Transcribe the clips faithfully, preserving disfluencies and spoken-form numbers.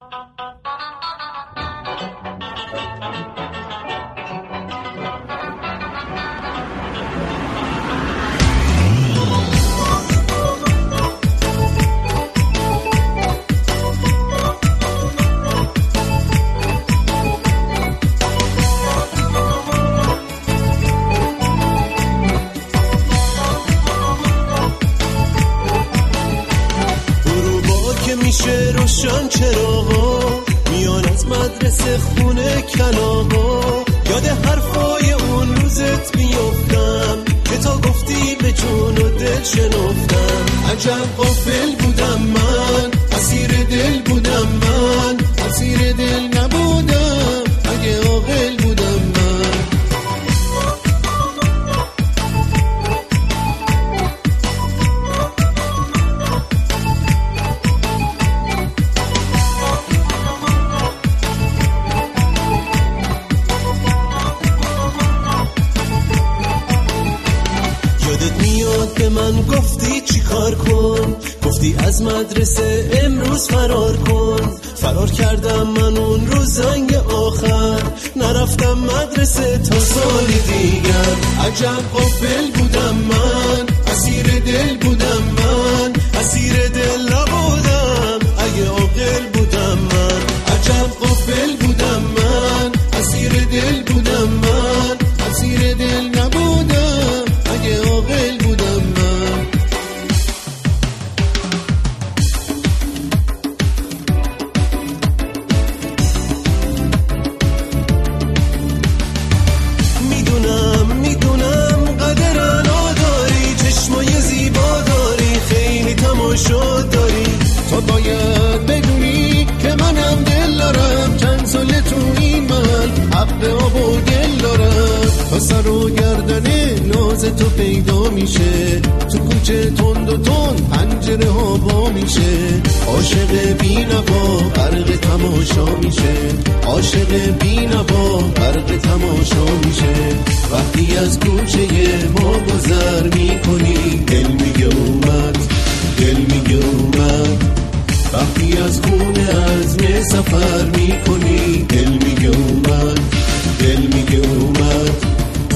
میشه روشن چراغا میان از مدرسه خونه کلاغا یاد حرفای اون روزت میافتم که تا گفتی به جون و دل شنفتم. عجب غافل بودم من، اسیر دل بودم من، اسیر دل نبودم اگه عاقل بودم من. به من گفتی چی کار کن، گفتی از مدرسه امروز فرار کن. فرار کردم من اون روز زنگ آخر، نرفتم مدرسه تا سال دیگر. عجب غافل بودم من، اسیر دل بودم من، اسیر دل نبودم اگه عاقل بودم من. عجب غافل بودم من، اسیر دل بودم من، اسیر دل نبودم اگه عاقل بودم من. میدونم میدونم قدر نداری، چشمای زیبا داری، خیلی تماشا داری. تو باید بدونی که منم دل دارم، چند سال تو این من حق آب و گل دارم. تا سر و گردن ناز تو پیدا میشه، تو کوچه تند و تند پنجره ها با میشه. عاشق بی نوا غرق تماشا میشه، عاشق بی نوا غرق تماشا میشه. وقتی از کوچه ما گذر میکنی دل میگه اومد، دل میگه اومد. وقتی از خونه عزم سفر میکنی دل میگه اومد، دل میگه اومد.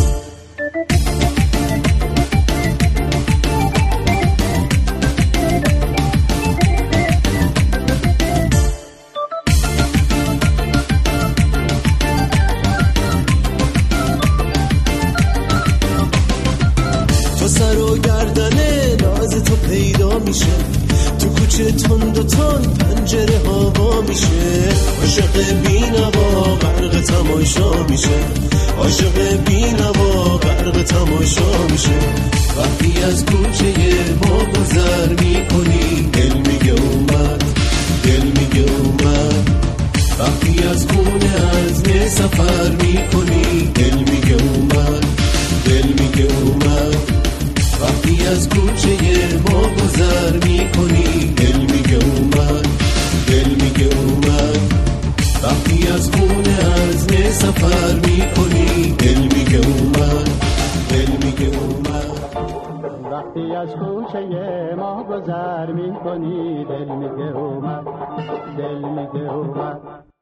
تو سر و گردنه ناز تو پیدا میشه، تو کوچه تند و تند پنجره ها وا میشه. عاشق بی نوا غرق تماشا میشه، عاشق بی نوا غرق تماشا میشه. وقتی از کوچه ما گذر میکنی دل میگه اومد، دل میگه اومد. وقتی از خونه عزم سفر میکنی دل میگه اومد، دل میگه اومد. وقتی از کوچه ما گذر میکنی دل میگه اومد، دل میگه اومد. وقتی از خونه عزم سفر میکنی دل میگه اومد، دل میگه اومد. وقتی از کوچه ما گذر میکنی دل میگه اومد، دل میگه اومد.